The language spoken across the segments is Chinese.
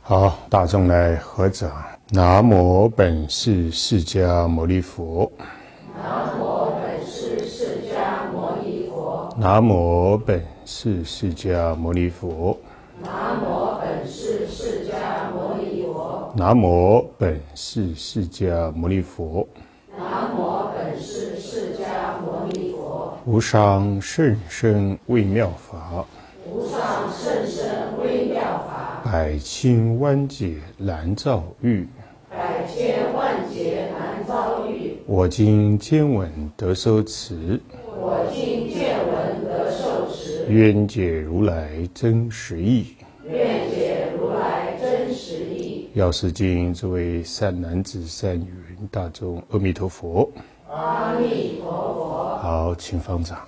好，大众来合掌。南无本师释迦牟尼佛。 南无本师释迦牟尼佛。 南无本师释迦牟尼佛。 南无本师释迦牟尼佛。 南无本师释迦牟尼佛。 南无本师释迦牟尼佛。 无上甚深微妙法， 无上甚深微妙法， 百千万劫难遭遇。 百千万劫难遭遇。 我今见闻得受持， 我今见闻得受持， 愿解如来真实义。 愿解如来真实义。 药师经，诸位善男子、善女人，大众，阿弥陀佛。 阿弥陀佛。 好，请方丈。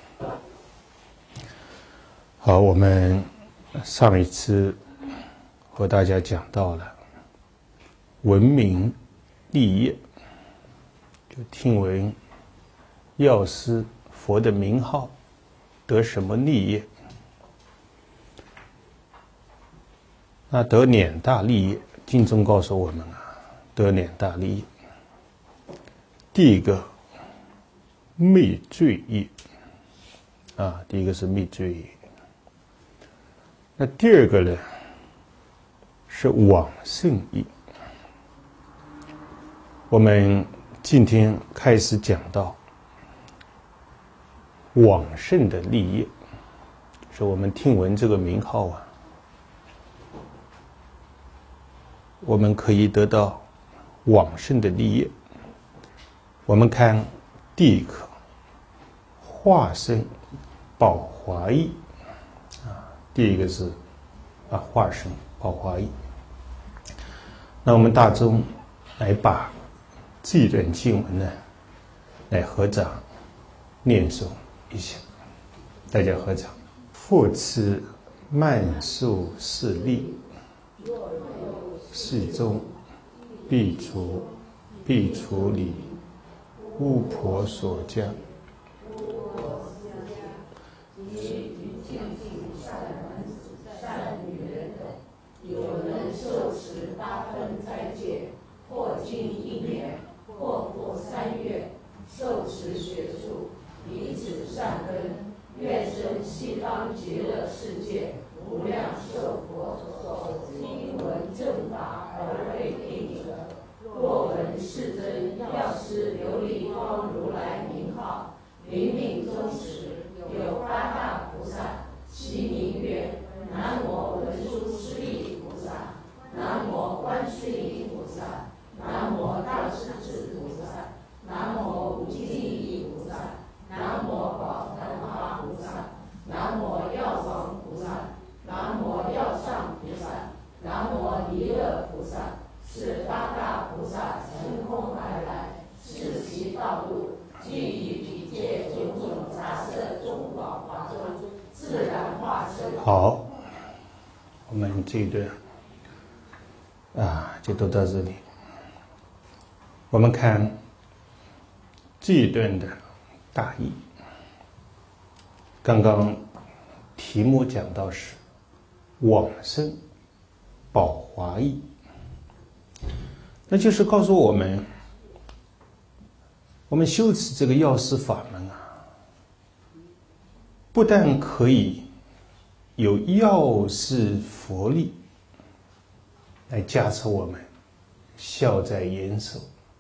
好，我们上一次和大家讲到了闻名立业，就听闻药师佛的名号得什么立业？那得两大立业，经中告诉我们得两大立业。第一个灭罪业第一个是灭罪业。那第二个呢是往生业。我们今天开始讲到往生的立业，是我们听闻这个名号我们可以得到往生的立业。我们看第一个化身宝华义第一个是化身宝华义。那我们大众来把这一段经文呢来合掌念诵一下。大家合掌。复次曼殊室利，世中必除理巫婆所降。 有人受持八分斋戒，或经1年，或过3月，受持学术，以此善根，愿生西方极乐世界无量寿佛所听闻正法而为听者。若闻世尊药师琉璃光如来名号，临命终时，有8大菩萨，其名曰：南无文殊师利菩萨，南无观世音菩萨，南无大势至菩萨，南无无尽意菩萨，南无宝檀华菩萨，南无药王菩萨，南无药上菩萨，南无弥勒菩萨，是8大菩萨乘空而来，示其道路，具于彼界种种杂色中宝华中，自然化身。 好，我们这一段就读到这里。我们看这一段的大意。刚刚题目讲到是往生宝华义，那就是告诉我们，我们修持这个药师法门不但可以有药师佛力来加持我们消灾延寿，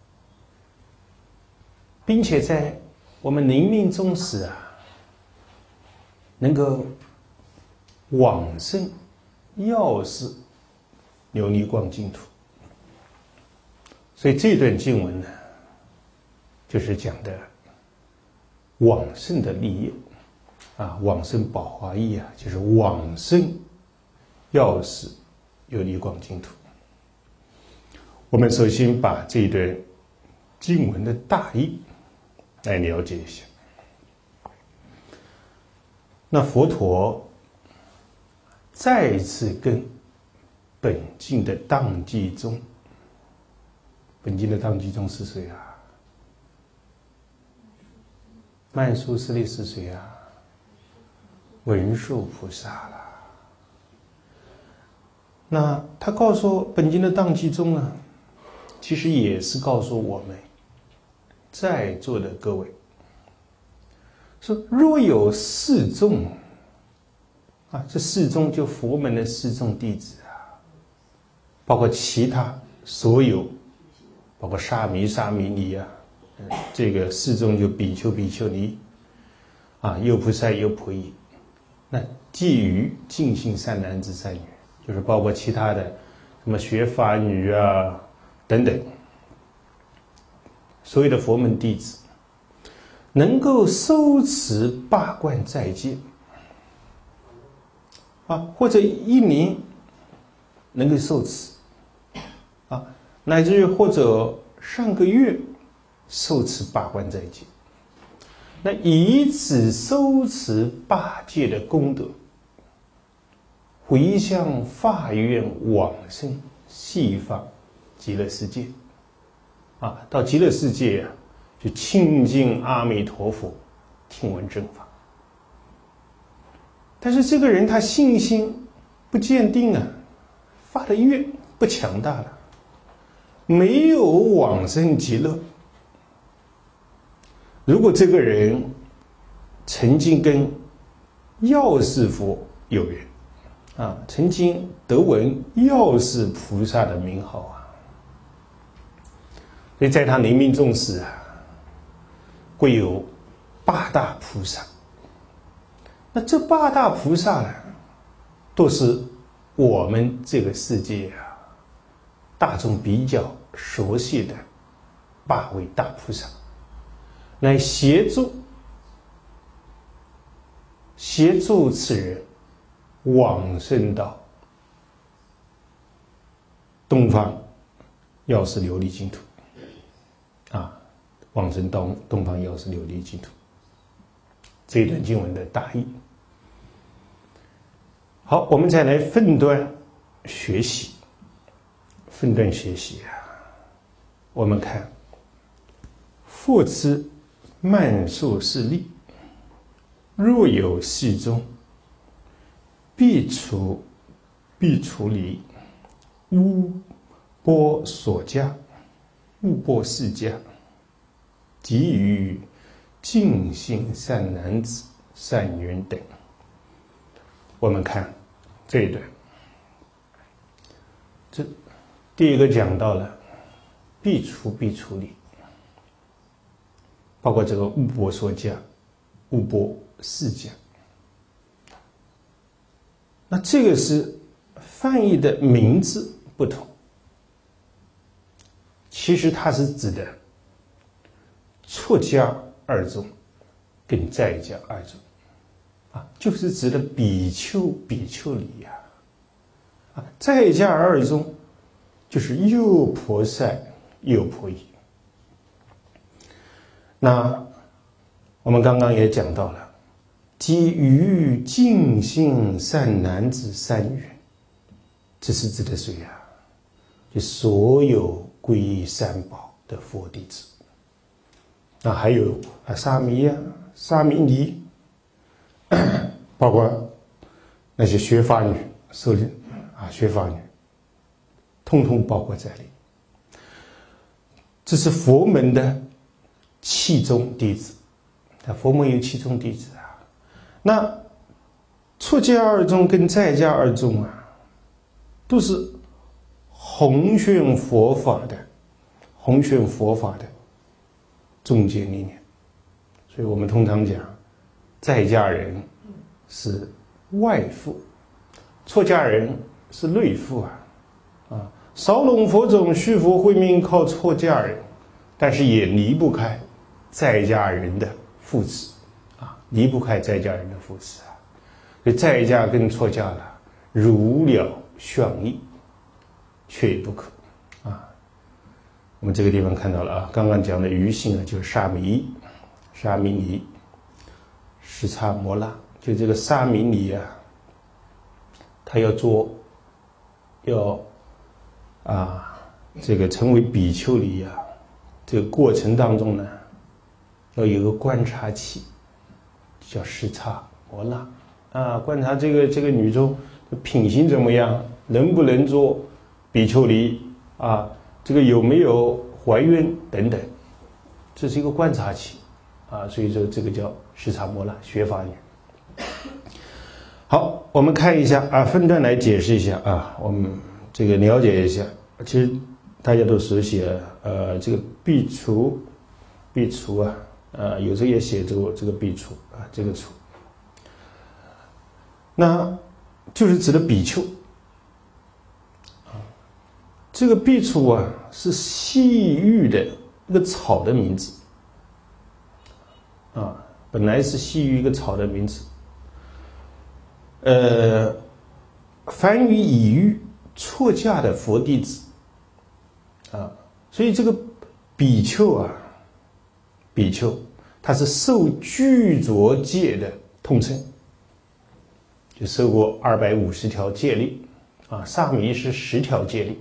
并且在我们临命终时能够往生药师琉璃光净土。所以这段经文呢，就是讲的往生的立业往生宝华义就是往生药师琉璃光净土。我们首先把这一段经文的大意来了解一下。那佛陀再次跟本经的当机宗，本经的当机宗是谁曼殊室利是谁啊？文殊菩萨啦。 那他告诉本经的当机中呢，其实也是告诉我们在座的各位，说若有四众啊，这四众就佛门的四众弟子啊，包括其他所有，包括沙弥、沙弥尼啊，这个四众就比丘、比丘尼啊，优菩塞、优婆夷，那基于净信善男子、善女，就是包括其他的什么学法女啊等等，所有的佛门弟子能够收持八关斋戒啊，或者一年能够受持啊，乃至于或者上个月受持八关斋戒，那以此收持八戒的功德，回向法愿往生西方极乐世界啊，到极乐世界啊，就亲近阿弥陀佛，听闻正法。但是这个人他信心不坚定啊，发的愿不强大了，没有往生极乐。如果这个人曾经跟药师佛有缘啊，曾经得闻药师菩萨的名号啊，所以在他临命终时啊，会有八大菩萨。那这八大菩萨呢，都是我们这个世界啊大众比较熟悉的八位大菩萨，来协助此人往生到东方药师琉璃净土啊，往生到东方药师琉璃净土。这一段经文的大意。好，我们再来分段学习。分段学习啊，我们看复之曼殊室利，若有系中，必除离污钵所加，物钵世家，给予净信善男子、善女人等。我们看这一段，这第一个讲到了必除离，包括这个物钵所加、物钵世家。那这个是翻译的名字不同，其实它是指的出家二众跟在家二众啊，就是指的比丘、比丘尼呀啊，在家二众就是优婆塞、优婆夷。那我们刚刚也讲到了，给予净信善男子、善女人，这是指的谁呀？就所有皈依三宝的佛弟子。那还有沙弥啊、沙弥尼，包括那些学法女、受领啊、学法女，通通包括在里。这是佛门的七宗弟子，佛门有七宗弟子啊。那出家二众跟在家二众啊，都是弘宣佛法的中坚力量。所以我们通常讲，在家人是外父，出家人是内父啊。少龙佛种续佛慧命靠出家人，但是也离不开在家人的扶持啊，离不开在家人的扶持啊。所以在家跟出家了如了相依，缺一不可啊。我们这个地方看到了啊，刚刚讲的余性啊，就是沙弥、沙弥尼、时叉摩拉，就这个沙弥尼啊，他要这个成为比丘尼啊，这个过程当中呢，要有一个观察期，叫时叉摩拉啊，观察这个女众品行怎么样能不能做比丘尼啊，这个有没有怀孕等等，这是一个观察期啊，所以说这个叫视察摩那学法年。好，我们看一下啊，分段来解释一下啊，我们这个了解一下。其实大家都熟悉这个苾除啊，有时候也写作这个苾除啊，这个除，那就是指的比丘啊。这个苾除啊，是西域的一个草的名字啊，本来是西域一个草的名字。梵语已喻出家的佛弟子啊，所以这个比丘啊，比丘它是受具足戒的统称，就受过250条戒律啊，沙弥是10条戒律。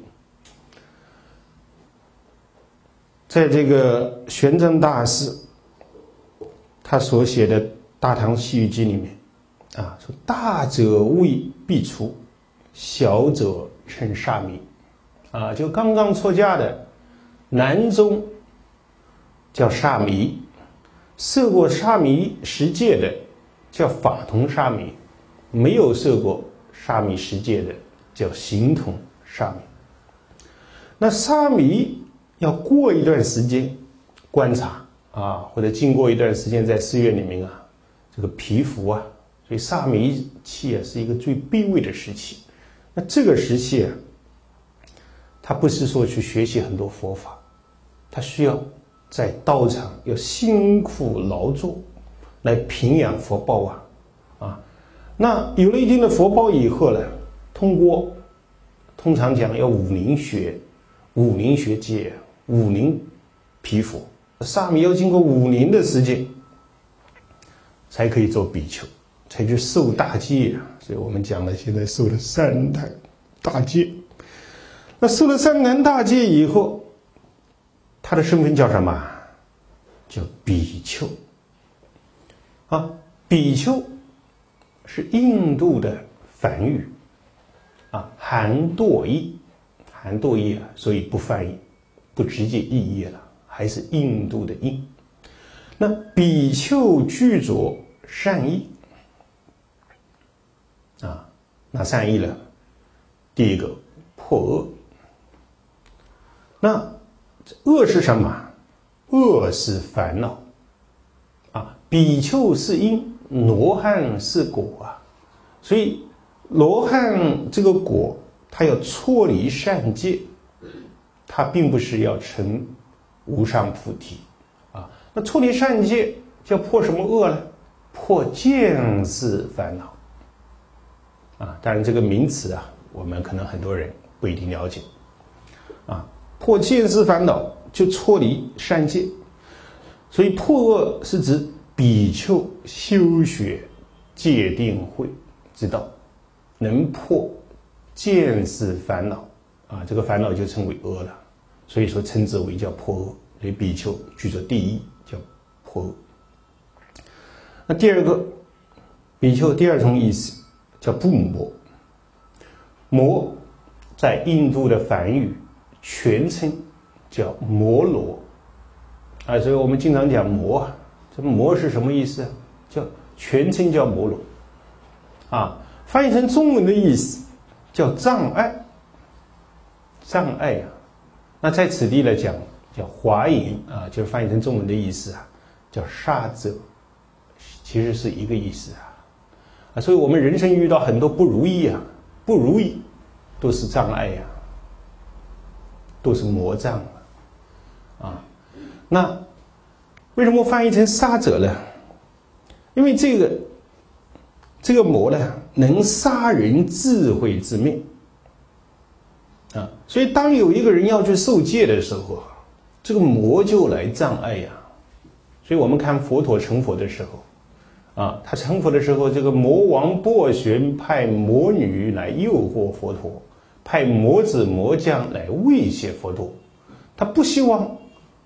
在这个玄奘大师他所写的《大唐西域记》里面啊，说大者谓苾除，小者称沙弥啊，就刚刚出家的男中叫沙弥，受过沙弥10戒的叫法同沙弥，没有受过沙弥10戒的叫形同沙弥。那沙弥要过一段时间观察啊，或者经过一段时间在寺院里面啊，这个皮肤啊，所以沙弥期啊是一个最卑微的时期。那这个时期啊，他不是说去学习很多佛法，他需要在道场要辛苦劳作来培养佛报啊。那有了一定的佛报以后呢，通常讲要武林学戒，武林皮肤，沙弥要经过5年的时间才可以做比丘，才去受大戒啊。所以我们讲了，现在受了3坛大戒。那受了3坛大戒以后，他的身份叫什么？叫比丘啊。比丘是印度的梵语啊，含堕译啊，所以不翻译，不直接译译了，还是印度的印。那比丘具足善意啊，那善意呢？第一个破恶。那恶是什么？恶是烦恼啊。比丘是因，罗汉是果啊，所以罗汉这个果，他要脱离善戒，他并不是要成无上菩提啊。那脱离善戒叫破什么恶呢？破见思烦恼啊。当然这个名词啊，我们可能很多人不一定了解啊。破见思烦恼就脱离善戒，所以破恶是指比丘修学戒定慧之道，能破见思烦恼啊，这个烦恼就称为恶了，所以说称之为叫破恶。所以比丘具足第一叫破恶。那第二个比丘第2重意思叫不魔。魔在印度的梵语全称叫摩罗啊，所以我们经常讲魔啊，这魔是什么意思啊？叫全称叫摩罗啊，翻译成中文的意思叫障碍啊。那在此地来讲叫华严啊，就是翻译成中文的意思啊，叫杀者，其实是一个意思啊。所以我们人生遇到很多不如意都是障碍呀，都是魔障啊。那为什么翻译成杀者呢？因为这个魔呢，能杀人智慧之命啊。所以当有一个人要去受戒的时候，这个魔就来障碍呀。所以我们看佛陀成佛的时候啊，他成佛的时候，这个魔王斡旋派魔女来诱惑佛陀，派魔子魔将来威胁佛陀，他不希望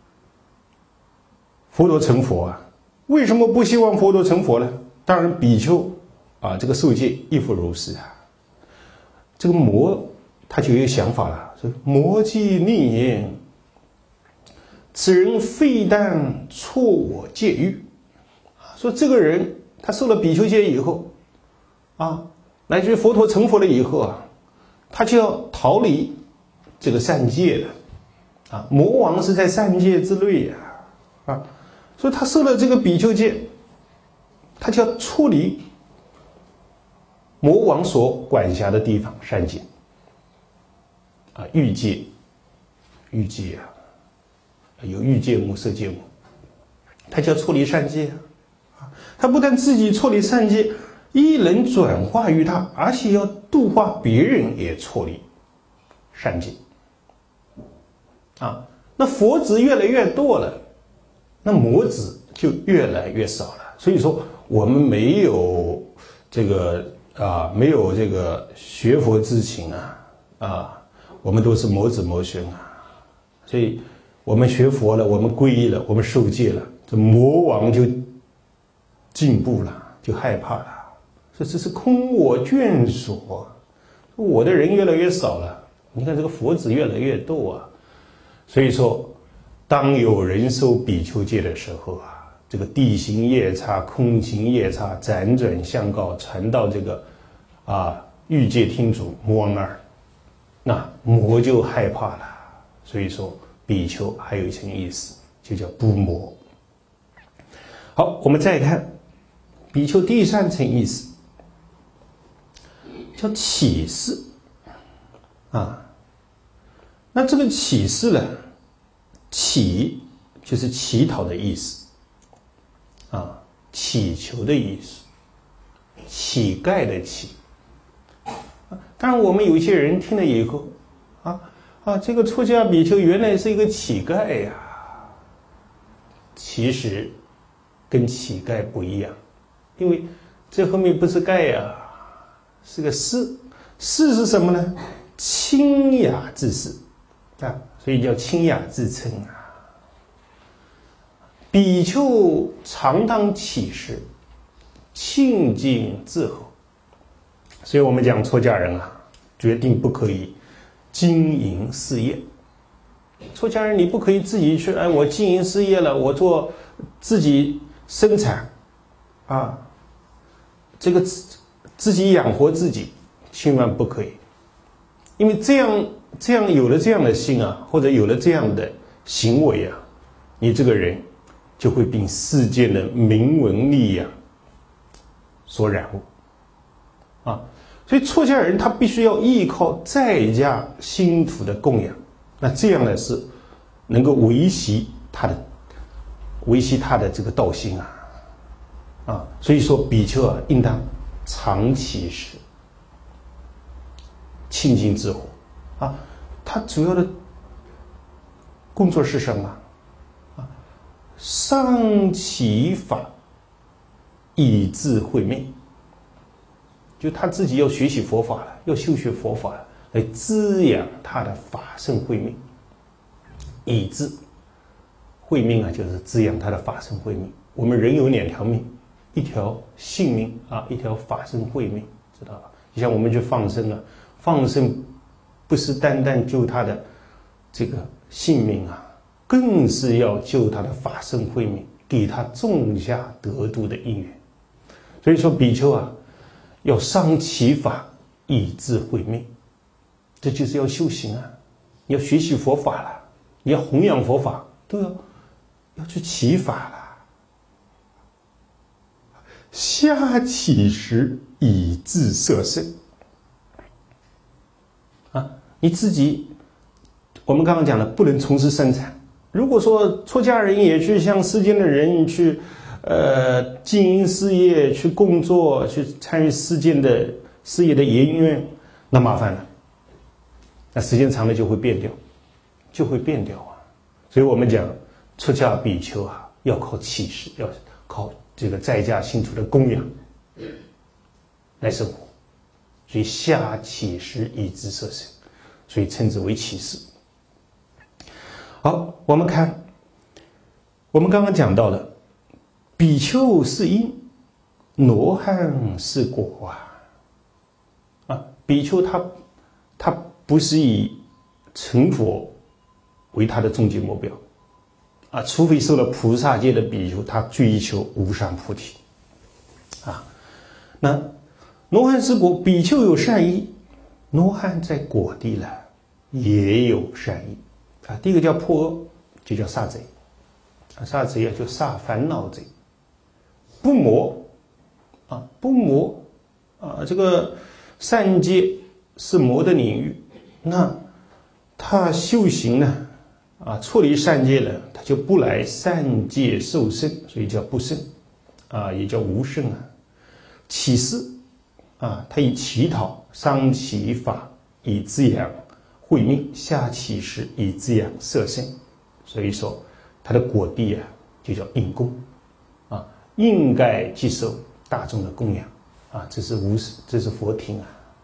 佛陀成佛啊。为什么不希望佛陀成佛呢？当然比丘啊，这个受戒亦复如是啊。这个魔他就有想法了，说魔既逆言，此人非但错我戒欲，说这个人他受了比丘戒以后啊，乃至佛陀成佛了以后啊，他就要逃离这个善戒的啊，魔王是在善戒之内呀啊，所以他受了这个比丘戒，他就要处理魔王所管辖的地方善戒啊，欲界啊，有欲界目、色界目，他就要处理善戒啊。他不但自己处理善戒，亦能转化于他，而且要度化别人也处理善戒啊。那佛子越来越多了，那魔子就越来越少了。所以说，我们没有这个学佛之情啊，我们都是魔子魔孙啊。所以我们学佛了，我们皈依了，我们受戒了，这魔王就进步了，就害怕了。说这是空我眷属，我的人越来越少了，你看这个佛子越来越多啊。所以说，当有人受比丘戒的时候啊，这个地行夜叉、空行夜叉辗转相告，传到这个欲界听主魔王那儿，那魔就害怕了。所以说比丘还有一层意思，就叫不魔。好，我们再看比丘第三层意思，叫起示啊。那这个起示呢，起就是乞讨的意思啊，祈求的意思，乞丐的乞。当然我们有一些人听了以后这个出家比丘原来是一个乞丐呀，其实跟乞丐不一样，因为这后面不是丐呀，是个士。士是什么呢？清雅之士啊，所以叫清雅之称啊。比丘常当乞食，清净自候。所以我们讲出家人啊，决定不可以经营事业。出家人你不可以自己去，我经营事业了，我做自己生产啊，这个自己养活自己，千万不可以。因为这样有了这样的心啊，或者有了这样的行为啊，你这个人就会被世间的名闻利养所染污啊。所以出家人他必须要依靠在家信徒的供养，那这样呢是能够维系他的这个道心啊。所以说比丘应当常乞食，清净自候啊。他主要的工作是什么上其法，以自慧命。就他自己要学习佛法了，要修学佛法了，来滋养他的法身慧命。以自慧命就是滋养他的法身慧命。我们人有两条命，一条性命一条法身慧命，知道吧？就像我们去放生放生不是单单救他的这个性命更是要救他的法身慧命，给他种下得度的因缘。所以说比丘要上其法，以自慧命，这就是要修行你要学习佛法了，你要弘扬佛法，都要去起法了。下起食，以自摄身你自己，我们刚刚讲了，不能从事生产。如果说出家人也去像世间的人去经营事业，去工作，去参与世间的事业的营运，那麻烦了，那时间长了就会变掉所以我们讲出家比丘要靠乞食，要靠这个在家信徒的供养来生活，所以下乞食，以自摄身，所以称之为乞食。好，我们看我们刚刚讲到了比丘是因，罗汉是果比丘他不是以成佛为他的终极目标啊，除非受了菩萨戒的比丘，他追求无上菩提啊。那罗汉是果，比丘有善意，罗汉在果地了也有善意啊。第一个叫破恶，就叫杀贼啊，杀贼啊就杀烦恼贼，不魔啊，不魔啊，这个善戒是魔的领域，那他修行呢啊，脱离善戒了，他就不来善戒受胜，所以叫不胜啊，也叫无胜啊。起事啊，他以乞讨上起法以滋养慧命，下起事以滋养色身，所以说他的果地啊就叫应供啊，应该接受大众的供养啊，这是佛听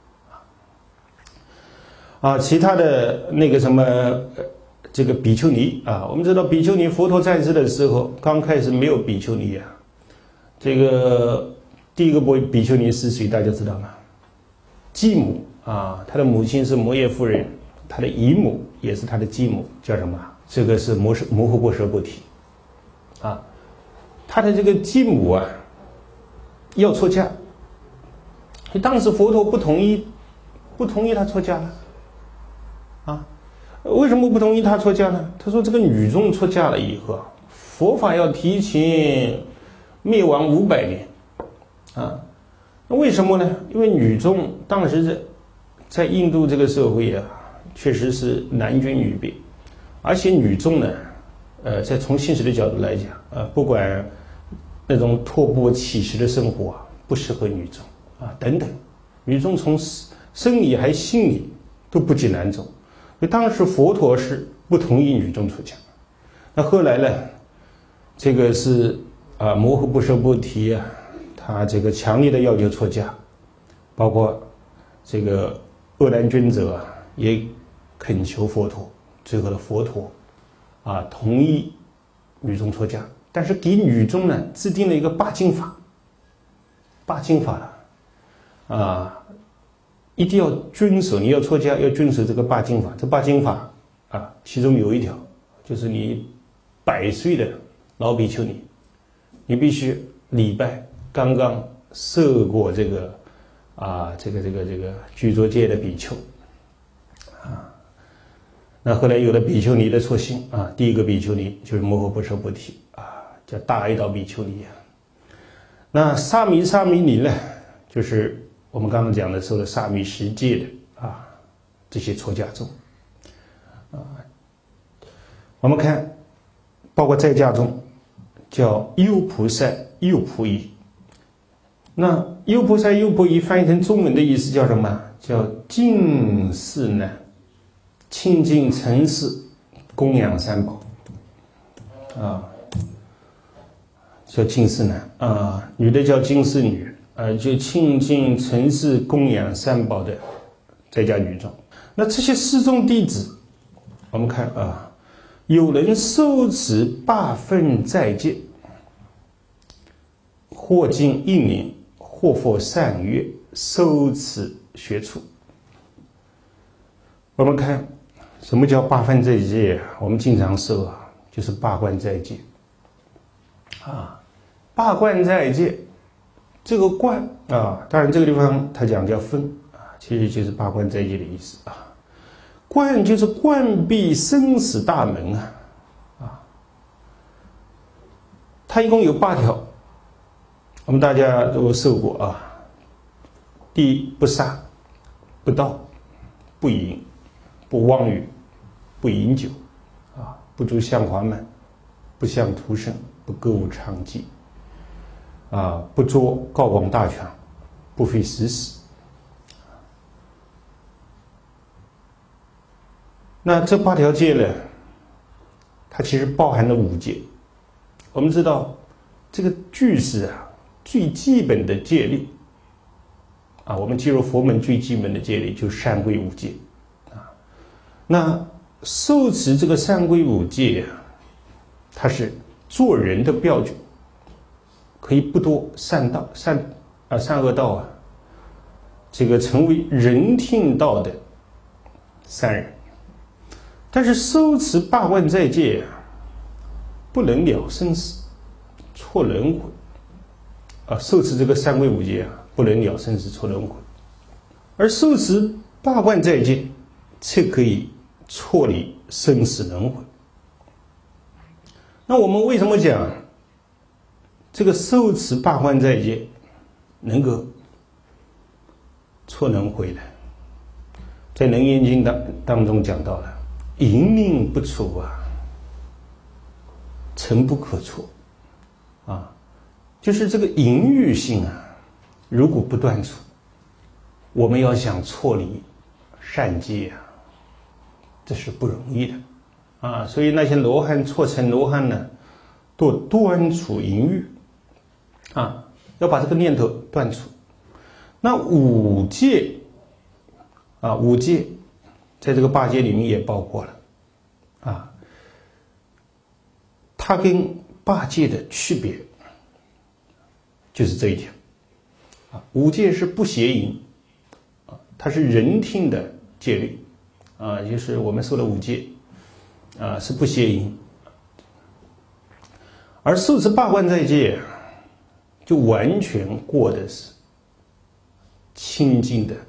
啊。其他的那个什么这个比丘尼啊，我们知道比丘尼佛陀在世的时候，刚开始没有比丘尼啊。这个第一个比丘尼是谁？大家知道吗？继母啊，他的母亲是摩耶夫人，他的姨母也是他的继母，叫什么？这个是摩诃波舍波提啊。他的这个继母啊，要出家，当时佛陀不同意他出家了啊。为什么不同意他出家呢？他说这个女众出家了以后，佛法要提前灭亡500年啊。那为什么呢？因为女众当时在印度这个社会啊，确实是男尊女卑，而且女众呢，在从现实的角度来讲，不管那种托钵乞食的生活啊，不适合女众啊，等等，女众从生理还心理都不及男众，所以当时佛陀是不同意女众出家。那后来呢，这个是摩诃波舍波提啊，他这个强烈的要求出家，包括这个阿难尊者啊，也恳求佛陀，最后的佛陀同意女众出家，但是给女众呢制定了一个八经法一定要遵守，你要出家要遵守这个八经法。这八经法其中有一条就是你100岁的老比丘尼，你必须礼拜刚刚受过这个具足戒的比丘啊。那后来有了比丘尼的出现啊，第一个比丘尼就是摩诃波舍波提叫大爱道比丘尼那沙弥尼呢，就是我们刚刚讲的受了沙弥10戒的这些出家众我们看包括在家中叫优菩萨优婆夷。那优菩萨优婆夷翻译成中文的意思叫什么？叫净世男，清净诚实，供养三宝叫净世男女的叫净世女就清净诚实供养三宝的在家女众。那这些四众弟子，我们看有人受持8分斋戒，或经1年，或复3月，受持学处。我们看什么叫8分斋戒我们经常说就是八关斋戒八关斋戒，这个关当然这个地方他讲叫分其实就是八关斋戒的意思关就是关闭生死大门它一共有8条，我们大家都受过第一，不杀，不盗，不淫，不妄语，不饮酒不住香华门，不向徒生，不歌舞娼妓不作高广大权，不非时死。那这8条戒呢，它其实包含了5戒。我们知道这个具是最基本的戒律我们进入佛门最基本的戒律就是三归5戒那受持这个三归5戒它是做人的标准，可以不堕善恶道这个成为人听道的三人。但是受持八关斋戒不能了生死，错轮回受持这个三归五戒不能了生死，错轮回。而受持八关斋戒却可以错离生死轮回。那我们为什么讲这个受持八关斋戒能够错轮回呢？在《楞严经》当中讲到了，淫命不除诚不可错就是这个淫欲性如果不断除，我们要想错离善戒这是不容易的所以那些罗汉错成罗汉呢，都断除淫欲要把这个念头断除。那五戒五戒在这个八戒里面也包括了它跟八戒的区别就是这一条五戒是不邪淫它是人听的戒律就是我们说的五戒是不邪淫。而受持八关斋戒就完全过的是清净的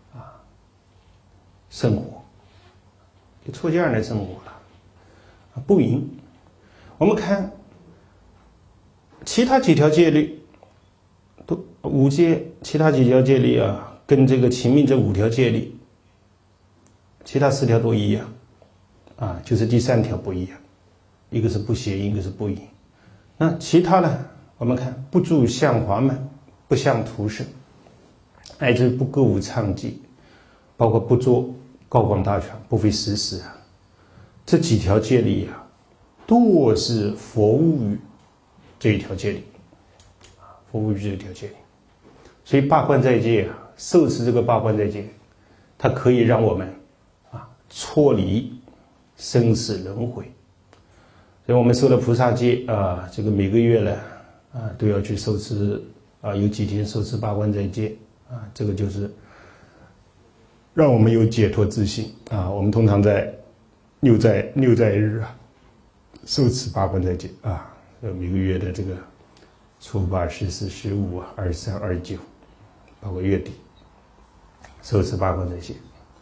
生活，就出这样的生活了不淫。我们看其他几条戒律都五戒，其他几条戒律跟这个情命这五条戒律其他4条都一样就是第3条不一样，一个是不邪淫，一个是不淫。那其他呢，我们看不住相华门，不向图生，乃至不歌舞唱伎，包括不做高广大全，不非时事这几条戒律都是佛物语这一条戒律佛物语这一条戒律。所以八关斋戒受持这个八关斋戒，它可以让我们脱离生死轮回。所以我们受了菩萨戒这个每个月呢都要去受持有几天受持八关斋戒这个就是让我们有解脱自信我们通常在六斋日受持八关斋戒每个月的这个初8、14、15、23、29，包括月底受持八关斋戒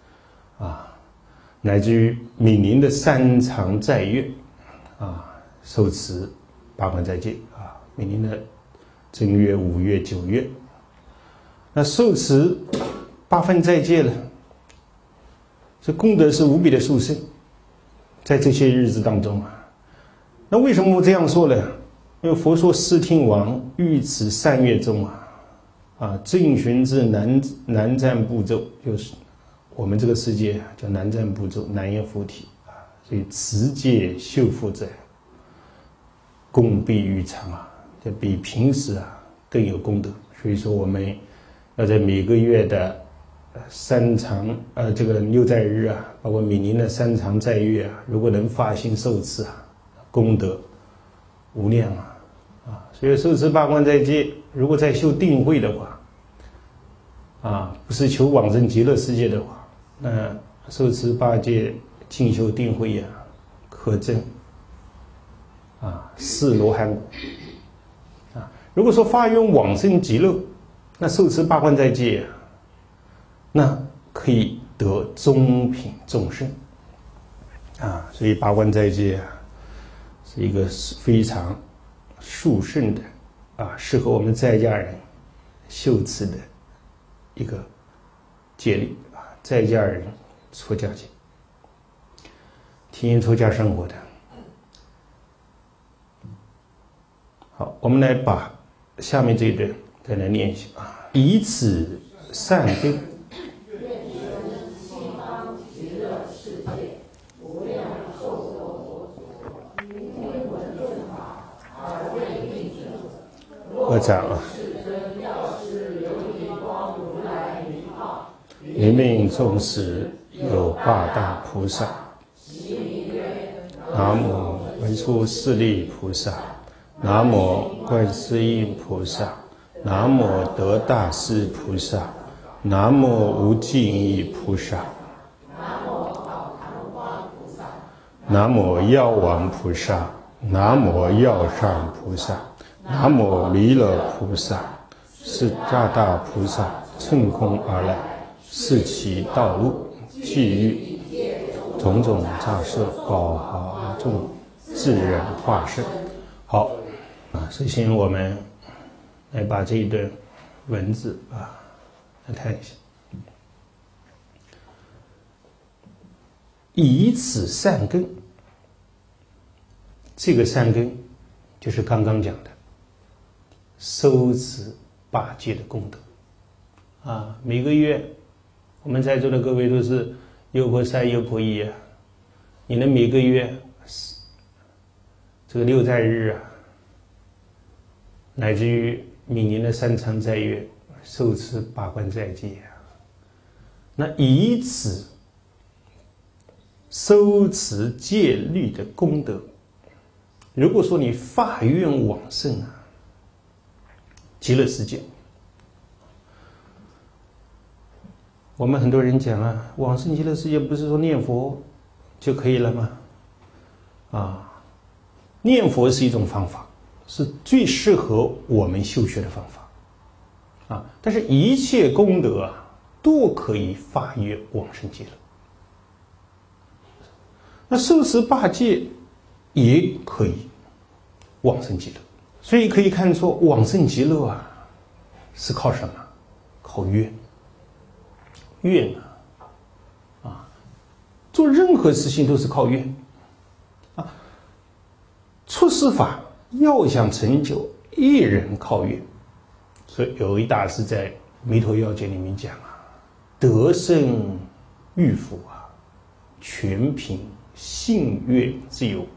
乃至于每年的3常斋月受持八关斋戒每年的正月、5月、9月。那受持八分斋戒呢，这功德是无比的殊胜，在这些日子当中那为什么我这样说呢？因为佛说释听王于此3月中正寻至南瞻部洲，就是我们这个世界叫南瞻部洲，南阎浮提所以持戒修福者功必愈长这比平时更有功德。所以说我们要在每个月的3常这个6斋日包括每年的3常斋月如果能发心受持功德无量所以受持八关斋戒，如果在修定慧的话不是求往生极乐世界的话，那受持八戒进修定慧可证4罗汉果如果说发愿往生极乐，那受持八关斋戒那可以得中品众生所以八关斋戒是一个非常殊胜的适合我们在家人修持的一个戒律在家人出家戒，体验出家生活的。好，我们来把下面这一段再来念一下以此善根我讲临命终时有8大菩萨，南无文殊师利菩萨，南无观世音菩萨，南无得大势菩萨，南无无尽意菩萨，南无南无药王菩萨，南无药上菩萨，南无弥勒菩萨。是大大菩萨乘空而来，示其道路，际遇种种杂色，宝华众自然化身。好首先我们来把这一段文字来看一下。以此善根，这个善根就是刚刚讲的修持八戒的功德每个月我们在座的各位都是优婆塞优婆夷你能每个月这个六斋日乃至于每年的三常斋月受持八关斋戒那以此修持戒律的功德，如果说你发愿往生极乐世界，我们很多人讲往生极乐世界不是说念佛就可以了吗？念佛是一种方法，是最适合我们修学的方法但是一切功德都可以发愿往生极乐。那受持八戒也可以往生极乐，所以可以看出往生极乐是靠什么？靠愿。愿做任何事情都是靠愿出世法要想成就，一人靠愿。所以有一大师在《弥陀要解》里面讲得生欲福全凭信愿自有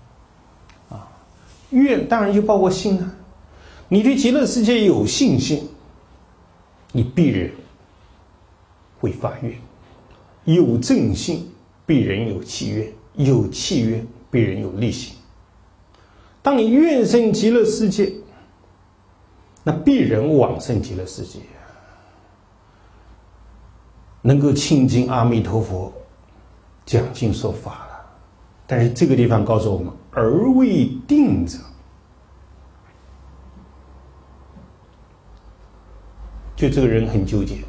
愿当然就包括信你对极乐世界有信心，你必然会发愿，有正信必然有契约，有契约必然有力行。当你愿生极乐世界，那必然往生极乐世界能够亲近阿弥陀佛讲经说法了。但是这个地方告诉我们，而未定者，就这个人很纠结，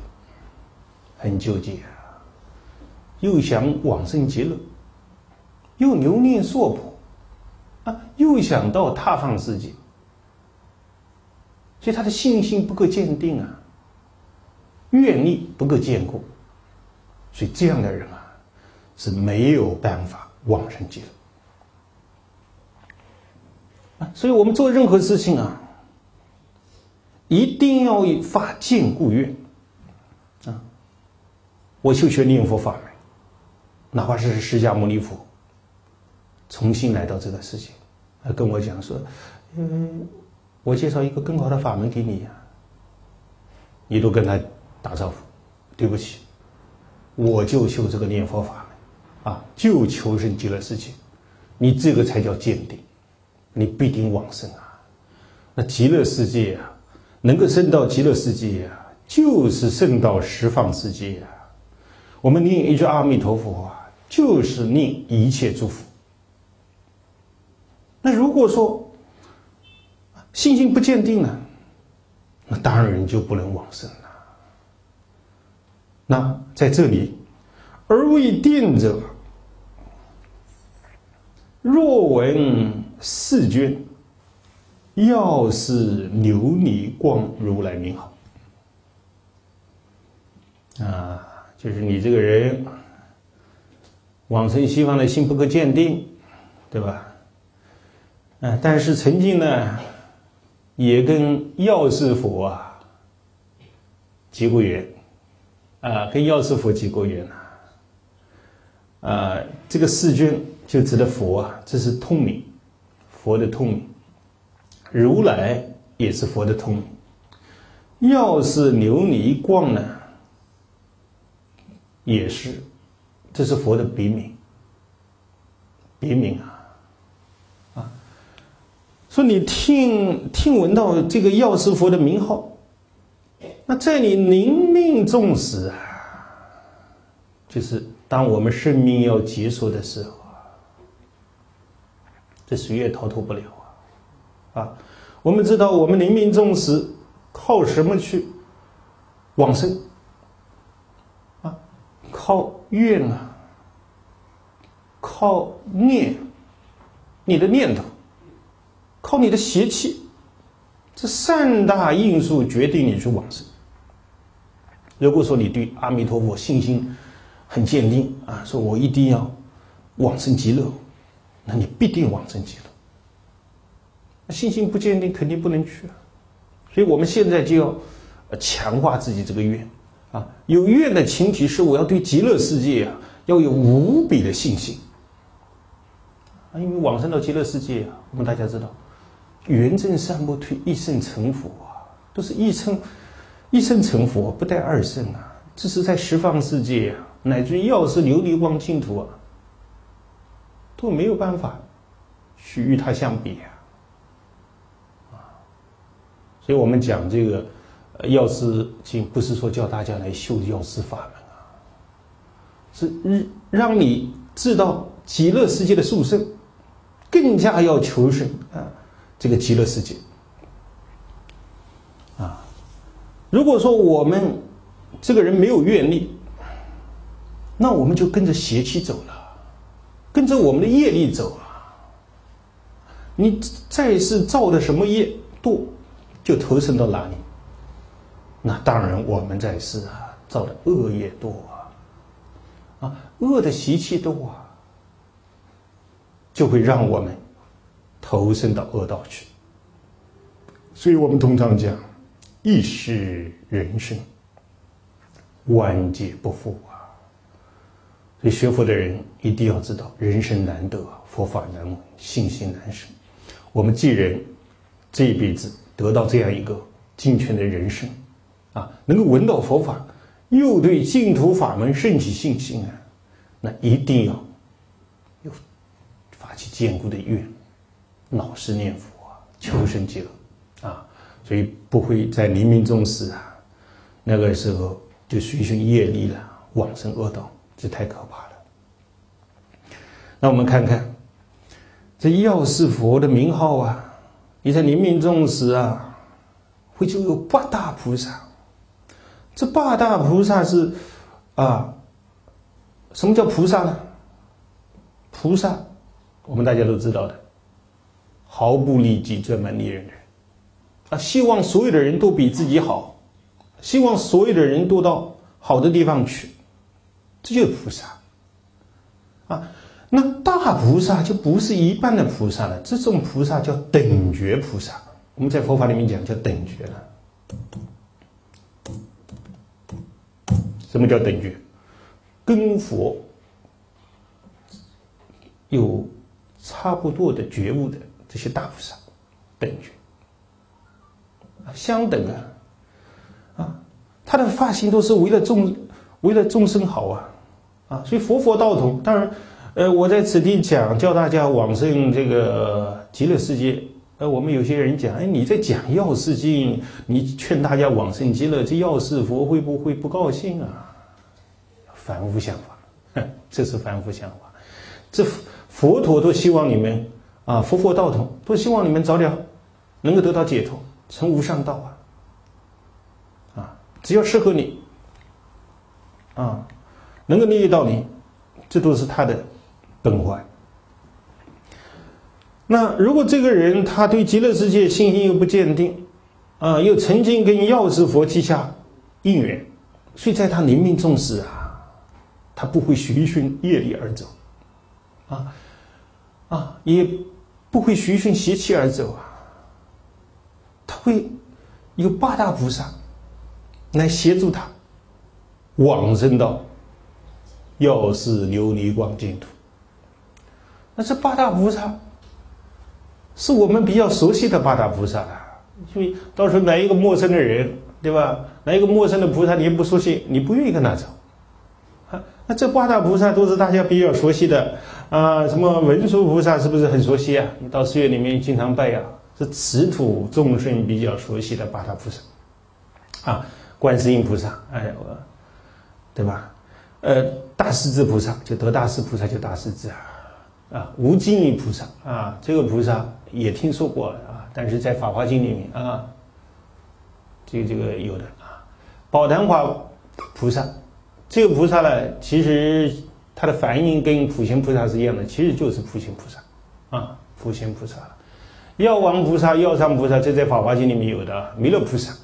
又想往生极乐，又留念娑婆又想到他方世界，所以他的信心不够坚定愿力不够坚固，所以这样的人是没有办法往生极乐所以我们做任何事情一定要发坚固愿我修学念佛法门，哪怕是释迦牟尼佛重新来到这个世界跟我讲说我介绍一个更好的法门给你你都跟他打招呼，对不起，我就修这个念佛法门就求生极乐世界，你这个才叫坚定，你必定往生那极乐世界能够升到极乐世界就是升到十方世界我们念一句阿弥陀佛就是念一切诸佛。那如果说信心不坚定呢，那当然就不能往生了。那在这里，而未定者，若闻世尊要是琉璃光如来名号就是你这个人往生西方的心不够坚定，对吧？但是曾经呢也跟药师佛结过缘跟药师佛结过缘这个世尊就指的佛这是通名，佛的通名，如来也是佛的通名，药师琉璃光呢也是，这是佛的别名说你听闻到这个药师佛的名号，那在你临命终时就是当我们生命要结束的时候这谁也逃脱不了啊！我们知道我们临命终时靠什么去往生啊？靠愿啊，靠念，你的念头，靠你的邪气，这三大因素决定你去往生。如果说你对阿弥陀佛信心很坚定啊，说我一定要往生极乐，那你必定往生极乐。那信心不坚定，肯定不能去啊。所以我们现在就要强化自己这个愿啊。有愿的前提是我要对极乐世界啊要有无比的信心啊，因为往生到极乐世界啊，我们大家知道，圆正三不退，一生成佛啊，都是一生成佛，不带二生啊。这是在十方世界啊，乃至于药师琉璃光净土啊，都没有办法去与它相比啊。所以我们讲这个药师经，不是说叫大家来修药师法门啊，是让你知道极乐世界的殊胜，更加要求生啊这个极乐世界啊。如果说我们这个人没有愿力，那我们就跟着邪气走了，跟着我们的业力走了。你再是造的什么业多，就投生到哪里。那当然我们在世啊造的恶业多啊，恶的习气多啊，就会让我们投生到恶道去。所以我们通常讲一世人生万劫不复啊。所以学佛的人一定要知道，人生难得，佛法难闻，信心难生。我们既然这一辈子得到这样一个健全的人生啊，能够闻到佛法，又对净土法门升起信心啊，那一定要有发起坚固的愿，老实念佛啊，求生极乐啊。所以不会在临命终时啊，那个时候就随顺业力了，往生恶道，这太可怕了。那我们看看这药师佛的名号啊，你在临命终时啊，会就有八大菩萨。这八大菩萨是啊，什么叫菩萨呢？菩萨我们大家都知道的，毫不利己，专门利人的人啊，希望所有的人都比自己好，希望所有的人都到好的地方去，这就是菩萨啊。那大菩萨就不是一般的菩萨了，这种菩萨叫等觉菩萨。我们在佛法里面讲叫等觉了。什么叫等觉？跟佛有差不多的觉悟的这些大菩萨，等觉相等啊，他的发心都是为了众生好啊，所以佛道同。当然我在此地讲教大家往生这个极乐世界，我们有些人讲，你在讲药师经，你劝大家往生极乐，这药师佛会不会不高兴啊？凡夫想法，这是凡夫想法。这佛陀都希望你们啊，佛道同，都希望你们早点能够得到解脱，成无上道啊，只要适合你啊，能够利益到你，这都是他的本怀。那如果这个人他对极乐世界信心又不坚定啊，又曾经跟药师佛结下因缘，所以在他临命终时啊，他不会随顺业力而走也不会随顺邪气而走啊，他会有八大菩萨来协助他往生到药师琉璃光净土。那这八大菩萨是我们比较熟悉的八大菩萨了，因为到时候来一个陌生的人，对吧？来一个陌生的菩萨，你也不熟悉，你不愿意跟他走那这八大菩萨都是大家比较熟悉的啊，什么文殊菩萨是不是很熟悉啊？你到寺院里面经常拜呀，是此土众生比较熟悉的八大菩萨啊。观世音菩萨，对吧？大势至菩萨就得大势菩萨就大势至无尽意菩萨啊，这个菩萨也听说过啊，但是在《法华经》里面啊，这个有的啊。宝昙华菩萨，这个菩萨呢，其实它的梵音跟普贤菩萨是一样的，其实就是普贤菩萨啊，普贤菩萨。药王菩萨、药上菩萨，这在《法华经》里面有的。弥勒菩萨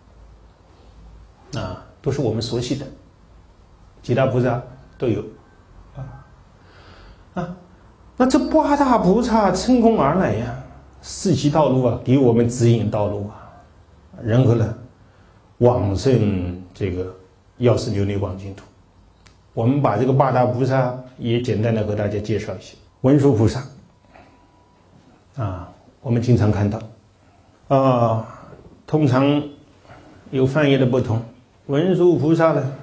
啊，都是我们熟悉的，其他菩萨都有那这八大菩萨乘空而来呀，示其道路啊，给我们指引道路啊。然后呢，往生这个药师琉璃光净土。我们把这个八大菩萨也简单的和大家介绍一下。文殊菩萨啊，我们经常看到通常有翻译的不同。文殊菩萨呢，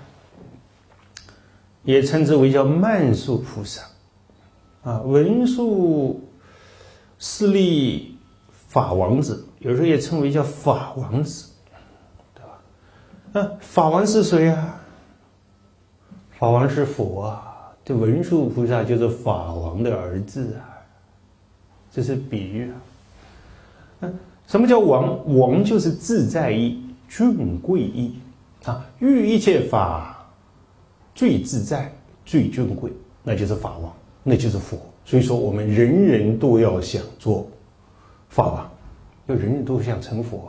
也称之为叫慢速菩萨文殊势力法王子，有时候也称为叫法王子，对吧？法王是谁啊？法王是佛啊，这文殊菩萨就是法王的儿子啊，这是比喻什么叫王？王就是自在意、俊贵意欲一切法最自在、最俊贵，那就是法王，那就是佛。所以说我们人人都要想做法王，要人人都想成佛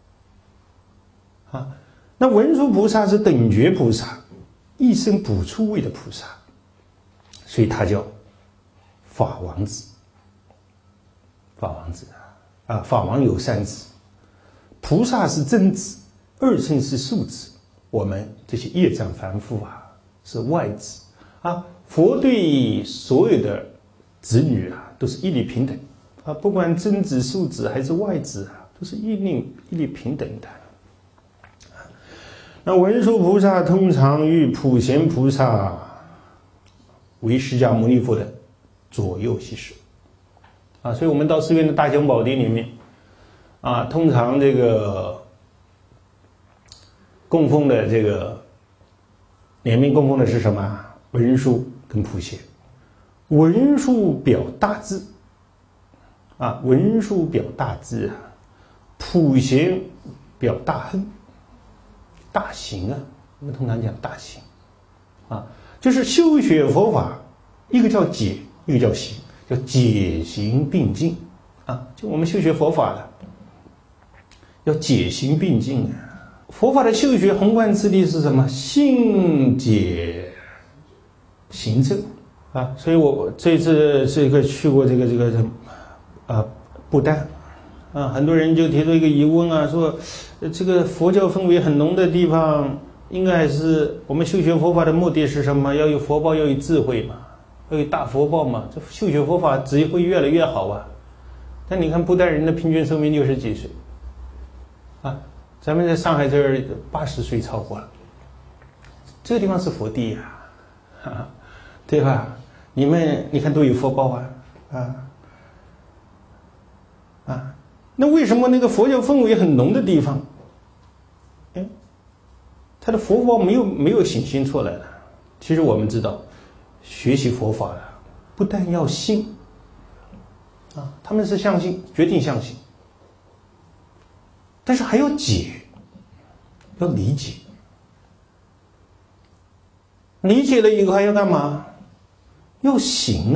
那文殊菩萨是等觉菩萨，一生补处位的菩萨，所以他叫法王子。法王子法王有三子，菩萨是真子，二乘是数子，我们这些业障凡夫是外子佛对所有的子女都是一律平等不管真子、数子还是外子都是一律平等的。那文殊菩萨通常与普贤菩萨为释迦牟尼佛的左右系侍所以我们到寺院的大雄宝殿里面通常这个供奉的这个联名供奉的是什么？文殊跟普贤。文殊表大智文殊表大智普贤表大恨大行我们通常讲大行就是修学佛法，一个叫解，一个叫行，叫解行并进就我们修学佛法的要解行并进佛法的修学宏观次第是什么？信解行证所以我这次去过这个不丹很多人就提出一个疑问说这个佛教氛围很浓的地方，应该是我们修学佛法的目的是什么？要有佛报，要有智慧嘛，要有大佛报嘛，这修学佛法只会越来越好但你看不丹人的平均寿命60几岁咱们在上海这儿80岁超过了，这个地方是佛地对吧？你看都有佛报那为什么那个佛教氛围很浓的地方他的佛报没有显现出来呢？其实我们知道学习佛法不但要信他们是相信，决定相信，但是还要解，要理解。理解了以后还要干嘛？要行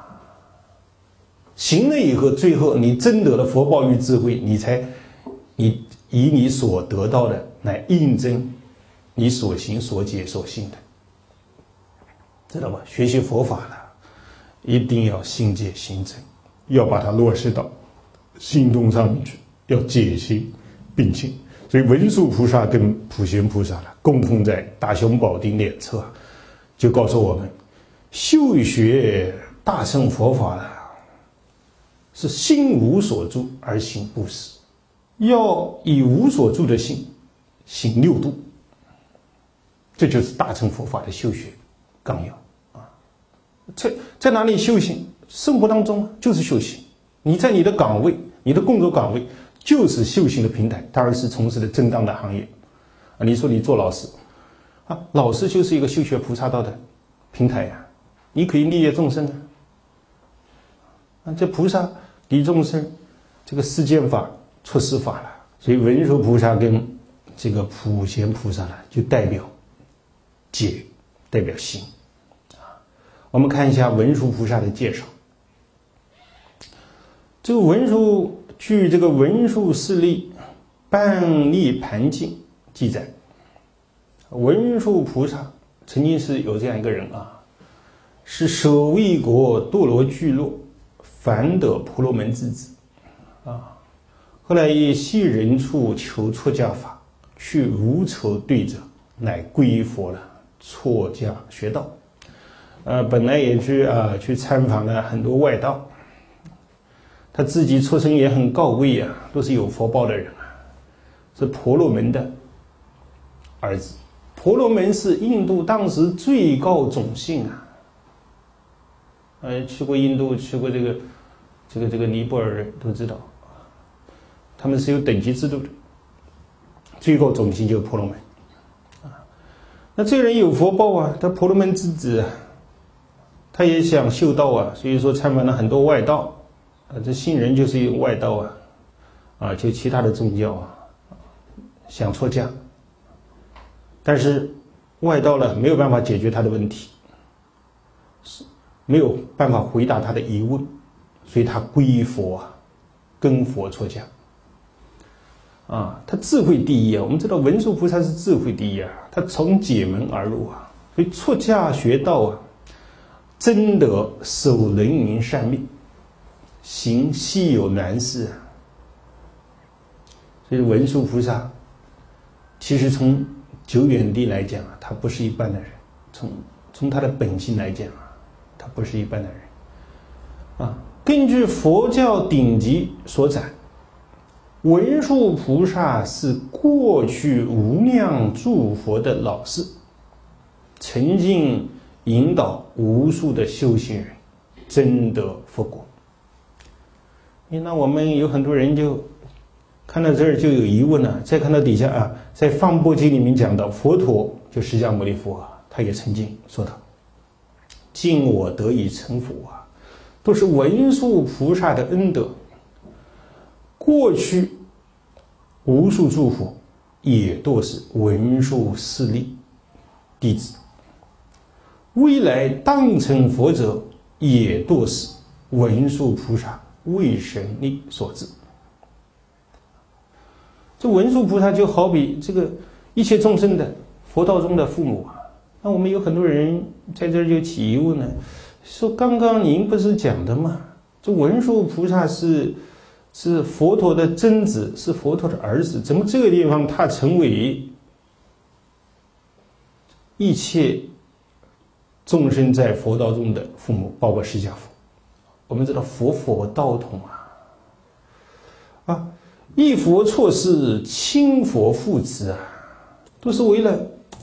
行了以后，最后你真得了佛报与智慧，你以你所得到的来印证你所行所解所信的，知道吧？学习佛法一定要心解心证，要把它落实到行动上面去，要解行并进。所以文殊菩萨跟普贤菩萨供奉在大雄宝殿两侧就告诉我们，修学大乘佛法是心无所住而行布施，要以无所住的心行六度，这就是大乘佛法的修学纲要在哪里修行？生活当中就是修行。你在你的岗位，你的工作岗位就是修行的平台，当然是从事的正当的行业你说你做老师老师就是一个修学菩萨道的平台你可以利益众生这菩萨离众生，这个世间法出世法了。所以文殊菩萨跟这个普贤菩萨呢，就代表解，代表心。我们看一下文殊菩萨的介绍。这个文殊，据这个文殊师利半立盘经记载，文殊菩萨曾经是有这样一个人啊，是舍卫国堕罗聚落梵得婆罗门之子啊。后来以悉人处求出家法，去无愁对者，乃皈依佛了，出家学道。本来也去参访了很多外道，他自己出身也很高贵啊，都是有福报的人啊，是婆罗门的儿子。婆罗门是印度当时最高种姓啊。去过印度，去过这个尼泊尔人都知道，他们是有等级制度的，最高种姓就是婆罗门啊。那这个人有福报啊，他婆罗门之子啊，他也想修道啊，所以说参访了很多外道这信人就是有外道就其他的宗教想出家，但是外道呢没有办法解决他的问题，没有办法回答他的疑问，所以他皈依佛跟佛出家他智慧第一我们知道文殊菩萨是智慧第一他从解门而入所以出家学道真得守人云善命，行稀有难事所以文殊菩萨其实从久远地来讲他不是一般的人，从他的本性来讲他不是一般的人根据佛教典籍所载，文殊菩萨是过去无量诸佛的老师，曾经引导无数的修行人真得佛果。那我们有很多人就看到这儿就有疑问了，再看到底下在放波经里面讲到佛陀就释迦牟尼佛他也曾经说到，今我得以成佛都是文殊菩萨的恩德，过去无数诸佛也都是文殊师利弟子，未来当成佛者也都是文殊菩萨为神力所致。这文殊菩萨就好比这个一切众生的佛道中的父母那我们有很多人在这儿就起疑问了，说刚刚您不是讲的吗？这文殊菩萨是佛陀的真子，是佛陀的儿子，怎么这个地方他成为一切众生在佛道中的父母，包括释迦佛？我们知道佛道同一佛错是亲佛父子都是为了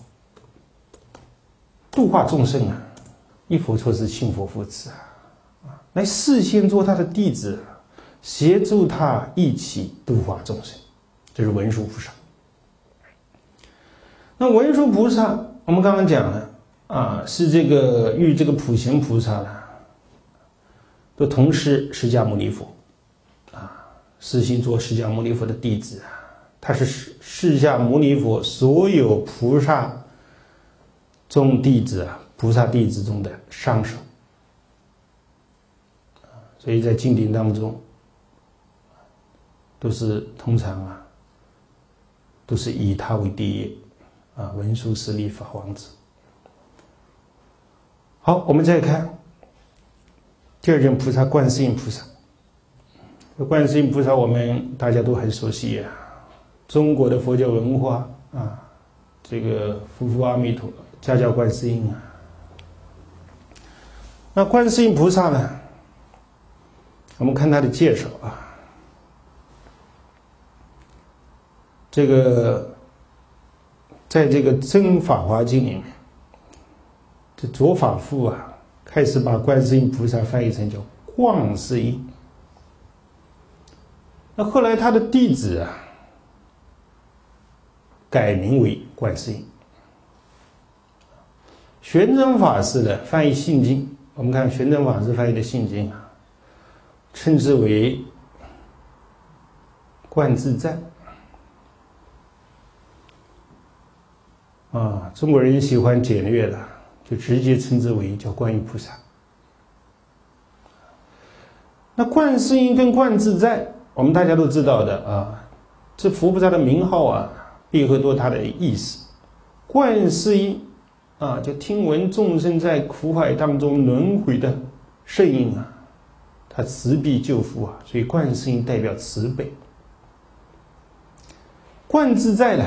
度化众生一佛错是亲佛父子来事先做他的弟子，协助他一起度化众生，这是文殊菩萨。那文殊菩萨我们刚刚讲了是这个与这个普贤菩萨都同是释迦牟尼佛实行做释迦牟尼佛的弟子他是释迦牟尼佛所有菩萨中弟子菩萨弟子中的上首，所以在经典当中都是通常都是以他为第一文殊师利法王子。好，我们再看第二尊菩萨观世音菩萨。观世音菩萨我们大家都很熟悉中国的佛教文化这个夫妇阿弥陀家教观世音那观世音菩萨呢，我们看他的介绍这个在这个真法华经里面，这左法父开始把观世音菩萨翻译成叫观世音。那后来他的弟子改名为观世音。玄奘法师的翻译信经，我们看玄奘法师翻译的信经称之为观自在。中国人喜欢简略的，就直接称之为叫观音菩萨。那观世音跟观自在，我们大家都知道的这佛菩萨的名号背后都有它的意思。观世音就听闻众生在苦海当中轮回的声音他慈悲救赎所以观世音代表慈悲。观自在呢，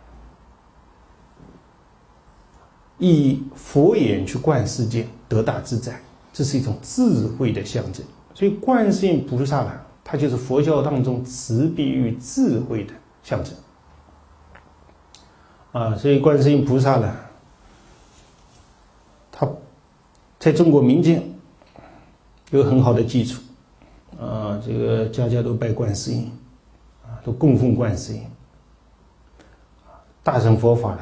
以佛眼去观世界，得大自在，这是一种智慧的象征。所以观世音菩萨呢，它就是佛教当中慈悲与智慧的象征所以观世音菩萨呢，他在中国民间有很好的基础这个家家都拜观世音都供奉观世音。大乘佛法呢，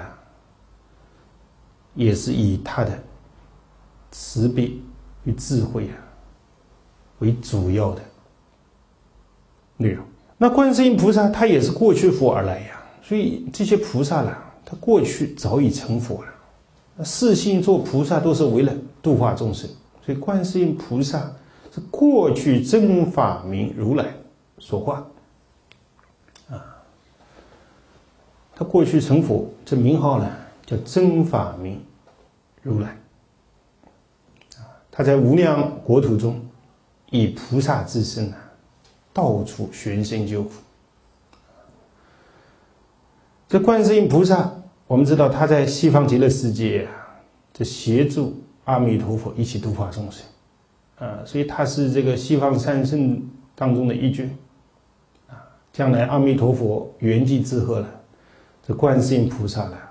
也是以他的慈悲与智慧为主要的内容。那观世音菩萨他也是过去佛而来所以这些菩萨呢，他过去早已成佛了。世心做菩萨都是为了度化众生，所以观世音菩萨是过去真法明如来所化他过去成佛，这名号呢叫真法明如来他在无量国土中以菩萨之身到处寻声救苦。这观世音菩萨，我们知道他在西方极乐世界这协助阿弥陀佛一起度化众生所以他是这个西方三圣当中的一绝将来阿弥陀佛圆寂之后了，这观世音菩萨呢，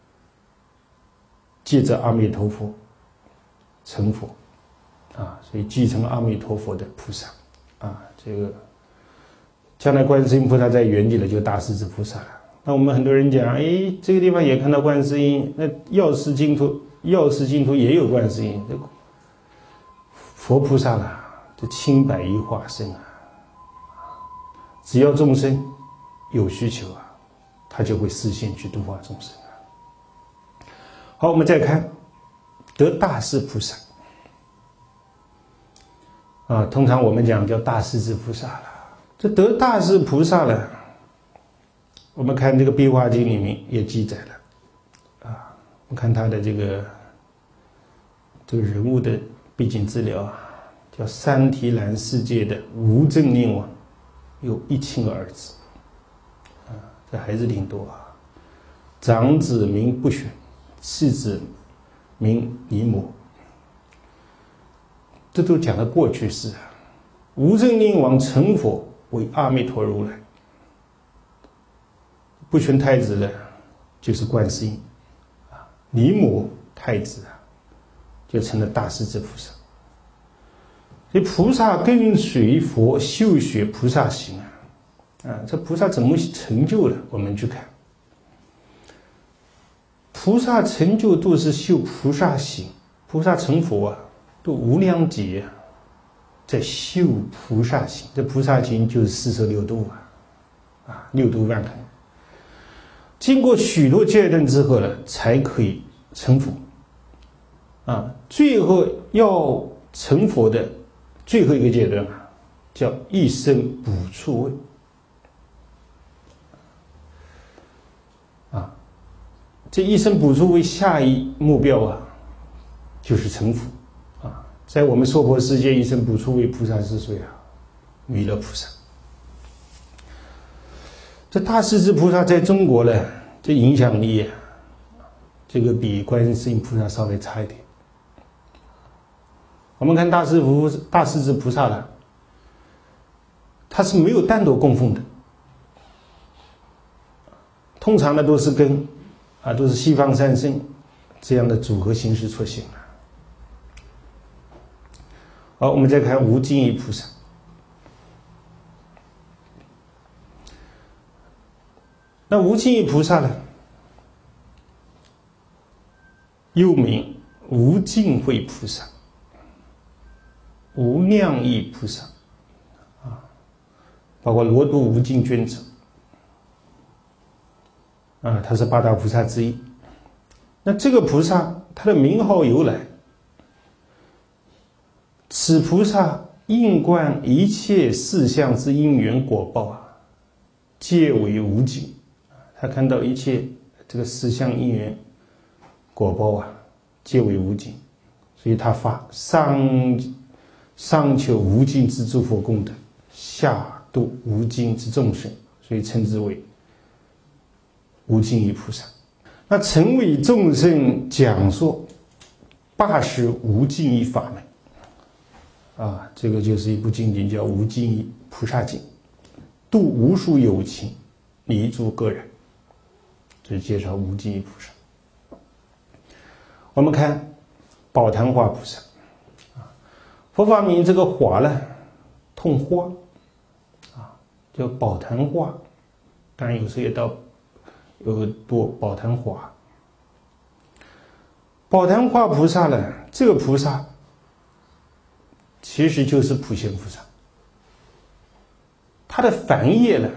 借着阿弥陀佛成佛所以继承阿弥陀佛的菩萨这个将来观世音菩萨在圆寂了，就大势至菩萨了。那我们很多人讲这个地方也看到观世音，那药师净土也有观世音，这佛菩萨了，这清白一化身只要众生有需求他就会示现去度化众生好，我们再看得大势菩萨通常我们讲叫大势至菩萨了。这得大势菩萨呢，我们看这个《悲华经》里面也记载了我们看他的这个人物的背景资料叫三提兰世界的无正念王，有1000个儿子这孩子挺多长子名不选，次子名尼摩，这都讲的过去式无正念王成佛为阿弥陀如来，不选太子呢就是观世音尼摩太子就成了大势至菩萨。所以菩萨跟随佛修学菩萨行这菩萨怎么成就的？我们去看菩萨成就都是修菩萨行，菩萨成佛都无量劫在修菩萨行。这菩萨行就是46度六度万行，经过许多阶段之后呢，才可以成佛最后要成佛的最后一个阶段叫一生补处位这一生补处位下一目标就是成佛在我们娑婆世界，一生补处位菩萨是谁弥勒菩萨。这大势至菩萨在中国呢，这影响力这个比观世音菩萨稍微差一点。我们看大势至菩萨呢，他是没有单独供奉的，通常呢都是跟都是西方三圣这样的组合形式出现好，我们再看无尽意菩萨。那无尽意菩萨呢，又名无尽慧菩萨、无量意菩萨包括罗度无尽卷者啊，他是八大菩萨之一。那这个菩萨他的名号由来，此菩萨应观一切事相之因缘果报啊，皆为无尽。他看到一切这个事相因缘果报啊，皆为无尽，所以他发上求无尽之诸佛功德，下度无尽之众生，所以称之为无尽意菩萨。那曾为众生讲说80无尽意法门啊，这个就是一部经典叫《无尽意菩萨经》，度无数有情，离诸个人，这是介绍无尽意菩萨。我们看宝昙花菩萨啊，佛法名这个花呢，通花啊，叫宝昙花，当然有时候也有多宝昙花。宝昙花菩萨呢，这个菩萨其实就是普贤菩萨，他的梵页呢，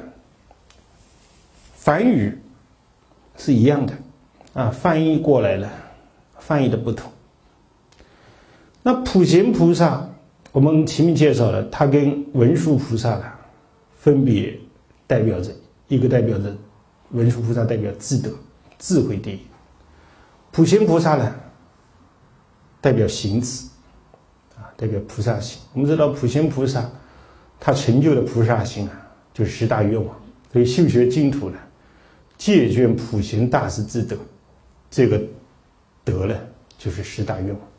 梵语是一样的啊，翻译过来了，翻译的不同。那普贤菩萨，我们前面介绍了，他跟文殊菩萨呢，分别代表着，一个代表着文殊菩萨代表智德、智慧第一，普贤菩萨呢代表行智啊，代表菩萨行。我们知道普贤菩萨他成就的菩萨行啊，就是10大愿望。所以修学净土呢，借卷普贤大师之德，这个德呢就是10大愿望。